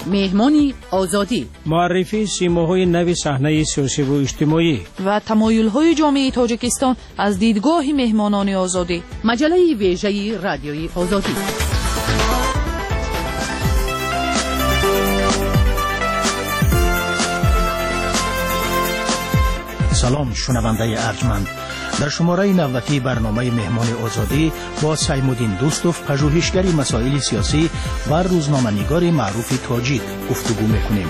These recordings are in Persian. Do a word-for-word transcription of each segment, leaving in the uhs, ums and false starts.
مهمانی آزادی، معرفی سیماهای نوی صحنه سیاسی و اجتماعی و تمایل‌های جامعه تاجیکستان از دیدگاه مهمانان آزادی. مجله ویژه رادیوی آزادی. سلام شنونده ارجمند، در شماره نوتی برنامه مهمان آزادی با سیمودین دوستوف، پژوهشگری مسائل سیاسی و روزنامه‌نگار معروف تاجیک گفتگو میکنیم.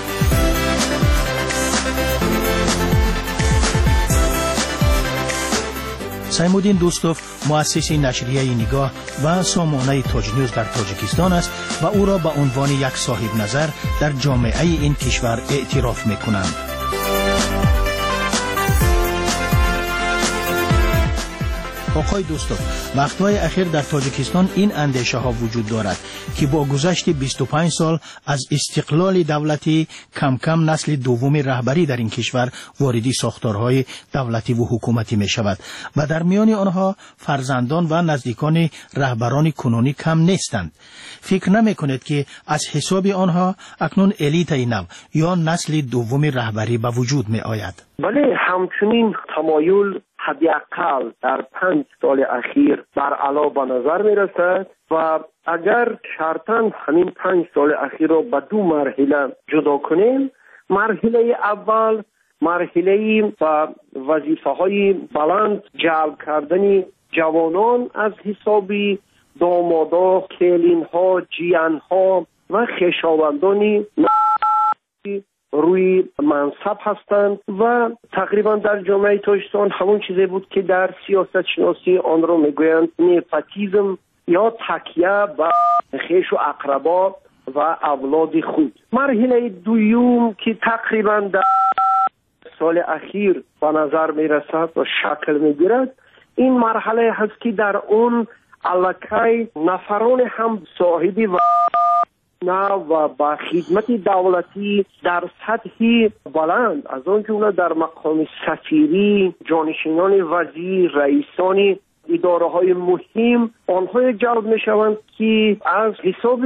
سیمودین دوستوف مؤسس نشریه نگاه و سامانه تاج نیوز در تاجیکستان است و او را به عنوان یک صاحب نظر در جامعه این کشور اعتراف میکنند. آقای دوستوف، وقتهای اخیر در تاجیکستان این اندیشه ها وجود دارد که با گذشت بیست و پنج سال از استقلال دولتی کم کم نسل دوم رهبری در این کشور واردی ساختارهای دولتی و حکومتی می شود و در میان آنها فرزندان و نزدیکان رهبران کنونی کم نیستند. فکر نمی کند که از حساب آنها اکنون الیت نو یا نسل دوم رهبری به وجود می آید؟ بله، همچنین تمایل حداقل در پنج سال اخیر بر علا به نظر می رسد و اگر شرطاً همین پنج سال اخیر را به دو مرحله جدا کنیم، مرحله اول مرحله و وظیفه های بلند جلب کردن جوانان از حساب دامادا، کلین ها، جیان ها و خویشاوندان روی منصب هستند و تقریبا در جامعه تاجیکستان همون چیزی بود که در سیاست شناسی آن را میگویند نپوتیسم یا تکیه به خویش و اقربا و اولاد خود. مرحله دوم که تقریبا در سال اخیر به نظر میرسد و شکل میگیرد، این مرحله هست که در اون الکی نفران هم صاحبی و نه و با خدمت دولتی در سطحی بلند از آن جمله در مقام سفیری، جانشینان وزیر، رئیسان اداره های مهم آنها جلب می شوند که از حساب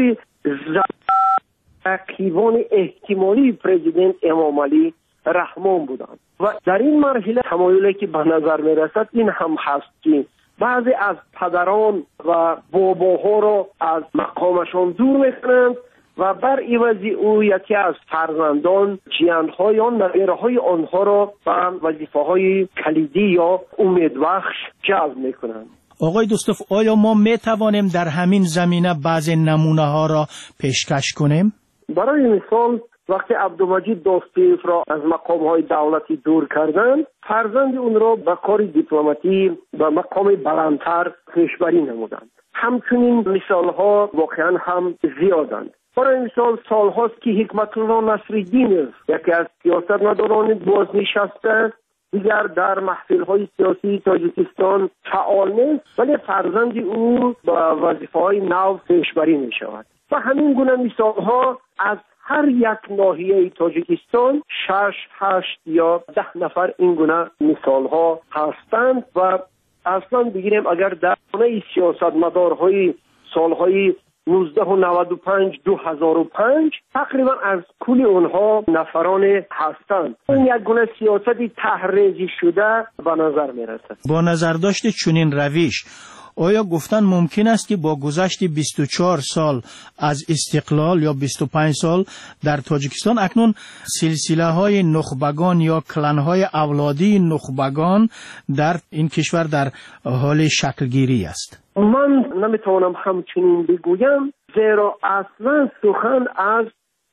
رقیبان احتمالی پرزیدنت امام علی رحمان بودند و در این مرحله تمایلی که به نظر می رسد این هم هست که بعضی از پدران و باباها را از مقامشان دور میکنند و بر عوض او یکی از فرزندان جیانها یا نوه‌های آنها را به وظیفه‌های کلیدی یا امیدبخش جلب میکنند. آقای دوستوف، آیا ما میتوانیم در همین زمینه بعضی نمونه ها را پیشکش کنیم؟ برای مثال وقتی عبدالمجید داستیف را از مقام‌های دولتی دور کردند، فرزند اون را به کار دیپلماتی و مقام بلندتر پیشبری نمودند. همچنین مثال‌ها واقعا هم زیادند. برای مثال سال هاست که حکمت الله نصرالدین یکی از سیاستمداران بازنشسته دیگر در محفل‌های سیاسی تاجیکستان فعال نیست، ولی فرزند او با وظیفه‌های نو پیشبری می‌شود و همین گونه مثال‌ها از هر یک ناحیه تاجیکستان شش، هشت یا ده نفر این گونه مثال ها هستند و اصلا بگیریم اگر در خانه سیاستمدارهای سالهای نوزده و نود و پنج دو هزار و پنج تقریبا از کل اونها نفران هستند. این یک گونه سیاستی تحریزی شده به نظر می رسد. با نظر داشت چنین روش، آیا گفتن ممکن است که با گذشت بیست و چهار سال از استقلال یا بیست و پنج سال در تاجیکستان اکنون سلسله های نخبگان یا کلان های اولادی نخبگان در این کشور در حال شکلگیری است؟ من نمیتوانم همچنین بگویم، زیرا اصلا سخن از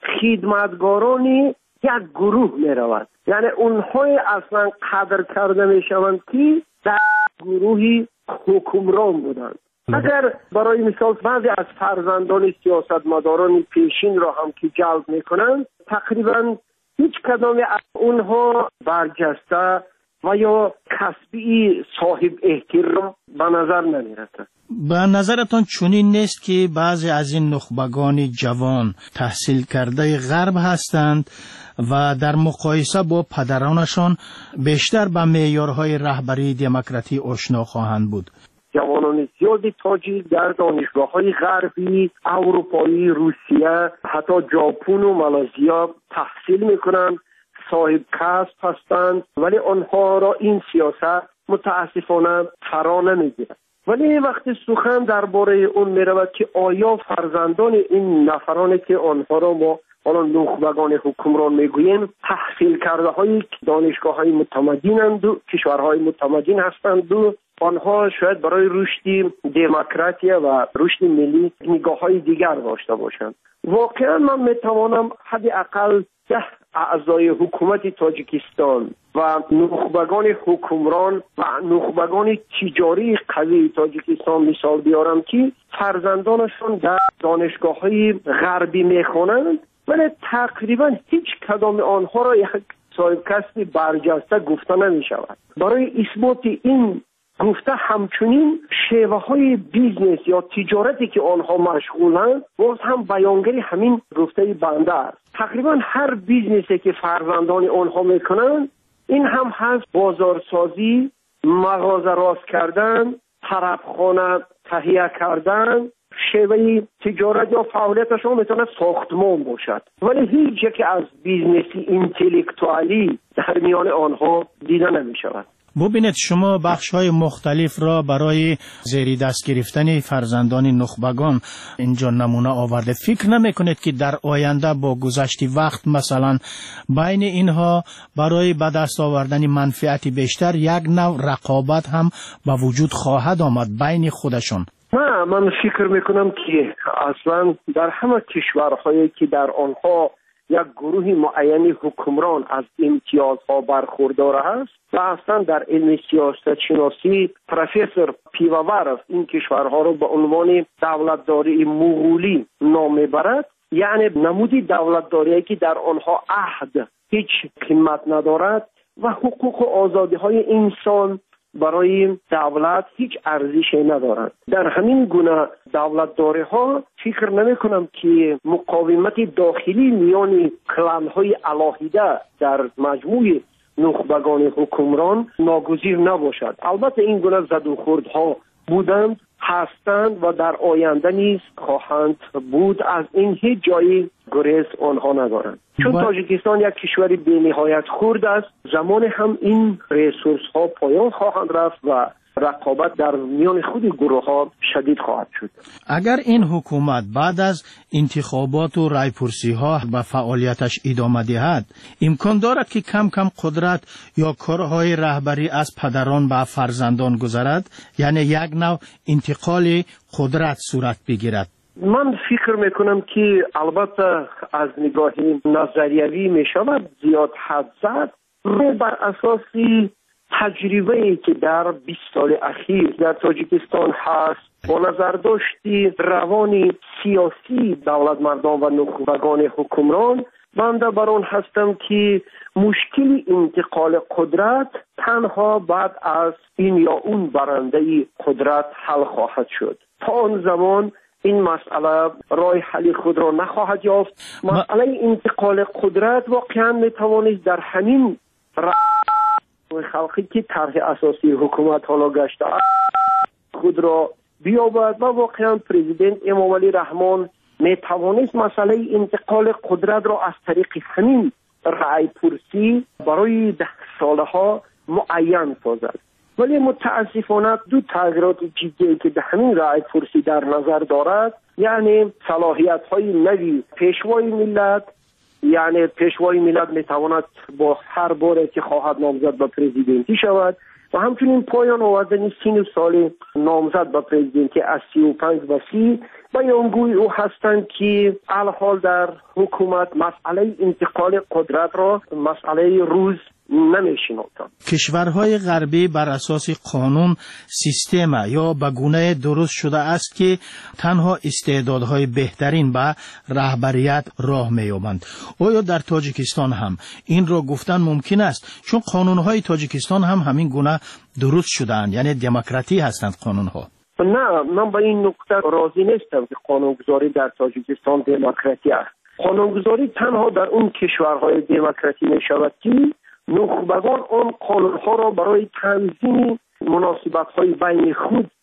خدمتگاران یک گروه می رود، یعنی اونهای اصلا قدر کرده می شوند که در گروهی حکمران بودند. اگر برای مثال بعضی از فرزندان سیاستمداران پیشین را هم که جلب میکنند، تقریبا هیچ کدام از اونها برجسته و یا کسبی صاحب احترام به نظر نمیرسد. به نظرتان چنین نیست که بعضی از این نخبگان جوان تحصیل کرده غرب هستند و در مقایسه با پدرانشان بیشتر به معیارهای رهبری دموکراتی آشنا خواهند بود؟ جوانان زیاد امتیاز تاجیک در دانشگاه‌های غربی، اروپایی، روسیه، حتی ژاپن و مالزیا تحصیل میکنند، صاحب کسب هستند، ولی آنها را این سیاست متاسفانه فرا نمیگیرد. ولی وقتی سخن درباره اون میرود که آیا فرزندان این نفرانی که آنها را ما حالا نخبگان حکمران میگوییم تحصیل کرده های دانشگاه های متمدنند و کشورهای متمدن هستند و آنها شاید برای رشد دموکراسی و رشد ملی نگاه های دیگر داشته باشند. واقعا من میتوانم حداقل ده اعضای حکومت تاجیکستان و نخبگان حکمران و نخبگان تجاری قوی تاجیکستان مثال بیارم که فرزندانشون در دانشگاه‌های غربی میخوانند، ولی تقریبا هیچ کدام آنها را یک صاحب کسب برجسته گفته نمی شود. برای اثبات این گفته همچنین شیوه های بیزنس یا تجارتی که آنها مشغولند باز هم بیانگری همین گفته بنده است. تقریبا هر بیزنسی که فرزندان آنها میکنند این هم هست بازارسازی، مغازه راست کردن، طرفخانه تهیه کردن. شیوه تجارت یا فعالیتشون میتونه ساختمان باشد، ولی هیچ یک از بیزنسی اینتלקتوالی در میان آنها دیده نمی شود. ببینید شما بخش‌های مختلف را برای زیر دست گرفتن فرزندان نخبگان اینجا نمونه آورده. فکر نمی‌کنید که در آینده با گذشت وقت مثلا بین اینها برای به دست آوردن منفعتی بیشتر یک نوع رقابت هم به وجود خواهد آمد بین خودشون؟ نه، من فکر میکنم که اصلا در همه کشورهایی که در آنها یک گروه معینی حکمران از امتیازها برخوردار است و اصلا در علم سیاست شناسی پروفسور پیوورف این کشورها را به عنوان دولتداری مغولی نام میبرد، یعنی نمودی دولتداری که در آنها عهد هیچ قیمت ندارد و حقوق و آزادی های انسان برای دولت هیچ ارزشی ندارند. در همین گونه دولتداری ها فکر نمی کنم که مقاومت داخلی میان کلان های علاهیده در مجموع نخبگان حکمران ناگزیر نباشد. البته این گونه زد و خوردها بودند، هستند و در آینده نیز خواهند بود. از این هیچ جایی گریز آنها ندارند، چون تاجیکستان یک کشور بی نهایت خرد است. زمان هم این ریسورس ها پایان خواهند رفت و رقابت در میان خود گروه ها شدید خواهد شد. اگر این حکومت بعد از انتخابات و رایپرسی ها به فعالیتش ادامه دهد، امکان دارد که کم کم قدرت یا کارهای رهبری از پدران به فرزندان گذرد، یعنی یک نوع انتقال قدرت صورت بگیرد. من فکر میکنم که البته از نگاه نظریوی میشود زیاد حد زد، بر اساسی تجربه‌ای که در بیست سال اخیر در تاجیکستان هست با نظر داشتی روان سیاسی دولت مردان و نخبگان حکمران، بنده بر آن هستم که مشکل انتقال قدرت تنها بعد از این یا اون برنده قدرت حل خواهد شد. تا آن زمان این مسئله راه حل خود را نخواهد یافت. مسئله انتقال قدرت واقعا میتوانست در همین خلقی که طرح اساسی حکومت حالا گشته خود را بیابد و واقعا پرزیدنت امام علی رحمان می توانست مسئله انتقال قدرت را از طریق همین رأی پرسی برای ده ساله ها معین سازد. ولی متاسفانه دو تغییرات جدی که در همین رأی پرسی در نظر دارد، یعنی صلاحیت های نوی پیشوای ملت، یعنی پیشوای ملت میتواند با هر باره که خواهد نامزد به پرزیدنتی شود و همچنین پایان آوردن سین سال نامزد به پرزیدنتی از سی و پنج و سی بیانگوی او هستند که الحال در حکومت مسئله انتقال قدرت را مسئله روز نمیشناسند. کشورهای غربی بر اساس قانون سیستم یا به گونه درست شده است که تنها استعدادهای بهترین به رهبریت راه می‌یابند. آیا در تاجیکستان هم این را گفتن ممکن است؟ چون قانونهای تاجیکستان هم همین گونه درست شده‌اند، یعنی دموکراتی هستند قانونها. نه، من به این نکته راضی نیستم که قانونگذاری در تاجیکستان دموکراتی است. قانونگذاری تنها در اون کشورهای دموکراتی می‌شود که نخبگان آن قانونها را برای تنظیم مناسبت‌های بین خود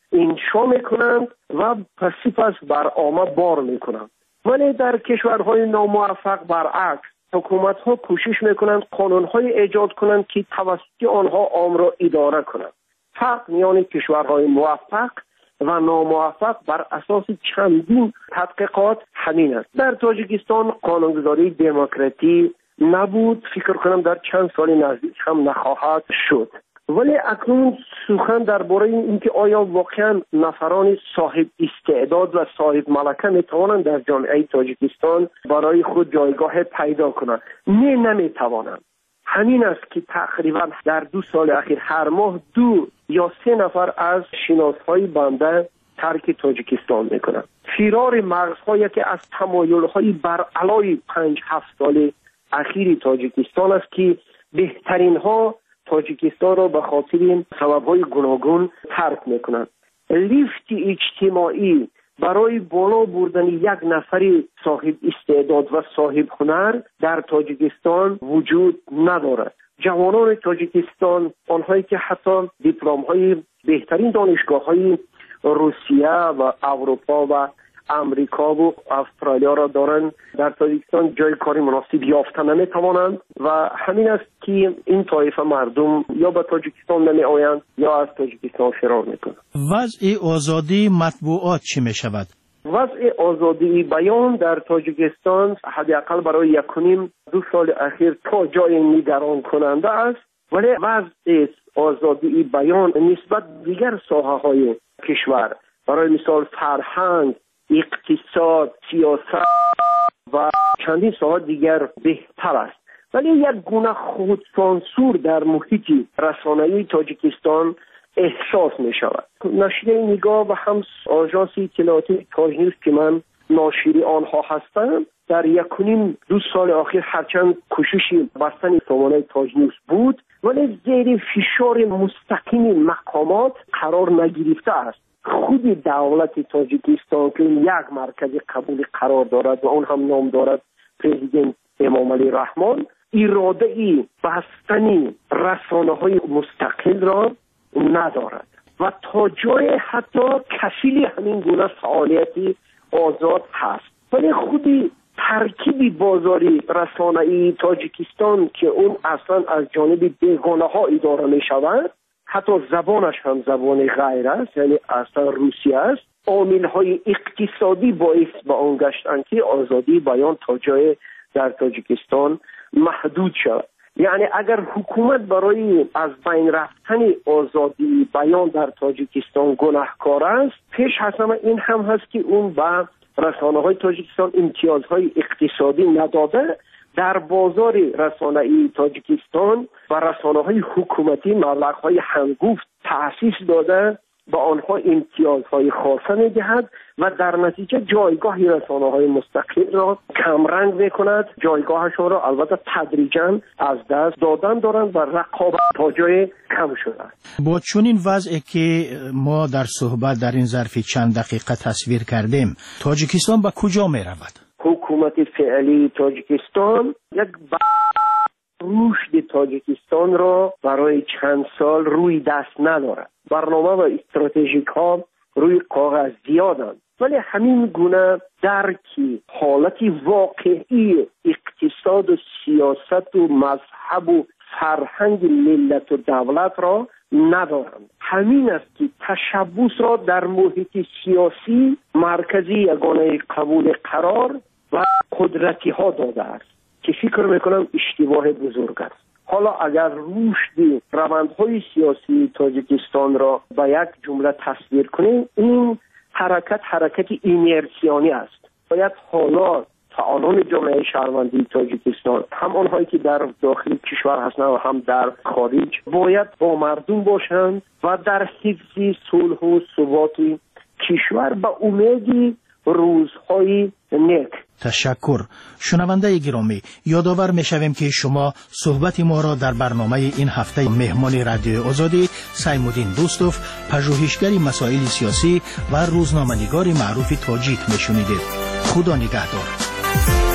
انشا میکنند و پسی پس بر عامه بار میکنند. ولی در کشورهای ناموفق برعکس، حکومت ها کوشش میکنند قانون های ایجاد کنند که توسط آنها عام را اداره کنند. فرق میان کشورهای موفق و ناموفق بر اساس چندین تحقیقات همین است. در تاجیکستان قانونگذاری دموکراتی نبود، فکر کنم در چند سال نزدیک هم نخواهد شد. ولی اکنون سخن درباره اینکه آیا واقعا نفران صاحب استعداد و صاحب ملکه میتوانند در جامعه تاجیکستان برای خود جایگاه پیدا کنند؟ نه، نمیتوانند. همین است که تقریبا در دو سال اخیر هر ماه دو یا سه نفر از شناسهای بنده ترک تاجیکستان میکنند. فرار مغزهایی که از تمایلهای بر علای پنج هفت سال اخیر تاجیکستان است که بهترین ها تاجیکستان را به خاطر سبب‌های گوناگون ترک میکنند. لیفت اجتماعی برای بالا بردن یک نفر صاحب استعداد و صاحب هنر در تاجیکستان وجود ندارد. جوانان تاجیکستان، آنهایی که حتی دیپلم‌های بهترین دانشگاه‌های روسیه و اروپا و امریکا و استرالیا را دارند، در تاجیکستان جای کاری مناسب یافته نمیتوانند و همین است که این طایفه مردم یا به تاجیکستان نمی آیند یا از تاجیکستان فرار میکنند. وضع آزادی مطبوعات چی می شود؟ وضع آزادی بیان در تاجیکستان حداقل برای یکونیم دو سال اخیر تا جای نگران کننده است، ولی وضع آزادی بیان نسبت دیگر ساحه های کشور، برای مثال فرهنگ، اقتصاد، سیاست و چندین ساحه دیگر بهتر است. ولی یک گونه خودسانسور در محیط رسانه‌ای تاجیکستان احساس می شود. نشریه نگاه و هم آژانس اطلاعاتی تاج نیوز که من ناشری آنها هستم، در یک و نیم دو سال اخیر هرچند کوششی بستن سامانه تاج نیوز بود، ولی زیر فشار مستقیم مقامات قرار نگرفته است. خود دولت تاجیکستان که یک مرکز قبول قرار دارد و اون هم نام دارد پرزیدنت امام علی رحمان، اراده ای بستنی رسانه های مستقل را ندارد و تا جای حتی کفیل همین گونه فعالیتی آزاد هست. ولی خودی ترکیب بازاری رسانه‌ای تاجیکستان که اون اصلا از جانب بیگانه ها اداره می شود، حتی زبانش هم زبان غیر است، یعنی اصلا روسیه است، عامل‌های اقتصادی باعث به آن گشتند که آزادی بیان تا جای در تاجیکستان محدود شود. یعنی اگر حکومت برای از بین رفتن آزادی بیان در تاجیکستان گناهکار است، پیش حسن این هم هست که اون به رسانه‌های تاجیکستان امتیازهای اقتصادی نداده، در بازار رسانه‌ای تاجیکستان و رسانه‌های حکومتی مبلغ‌های هنگفت تأسیس داده، با آنها امتیازهای خاصه می‌دهد و در نتیجه جایگاه رسانه‌های مستقل را کمرنگ می‌کند، جایگاهشان را البته تدریجاً از دست دادن دارند و رقابت تا جای کم شده. با چنین وضعی که ما در صحبت در این ظرف چند دقیقه تصویر کردیم، تاجیکستان به کجا می‌رود؟ حکومت فعلی تاجیکستان یک رشد تاجیکستان را برای چند سال روی دست ندارد. برنامه و استراتژیک ها روی کاغذ زیادند، ولی همین گونه درکی حالت واقعی اقتصاد و سیاست و مذهب و فرهنگ ملت و دولت را ندارند. همین است که تشبث را در محیط سیاسی مرکزی یگانه قبول قرار و قدرتی ها داده است که فکر میکنم اشتباه بزرگ است. حالا اگر رشد روندهای سیاسی تاجیکستان را با یک جمله تصویر کنیم، این حرکت حرکت اینرسیانی است. باید حالا فعالان جامعه شهروندی تاجیکستان، هم آنهایی که در داخل کشور هستند و هم در خارج، باید با مردم باشند و در حفظ صلح و ثبات کشور به امید روزهای نیک. تشکر. شنونده گرامی، یادآور می‌شویم که شما صحبت ما را در برنامه این هفته مهمان رادیو آزادی سیمودین دوستوف، پژوهشگر مسائل سیاسی و روزنامه‌نگار معروف تاجیک میشنیدید. خدا نگهدار.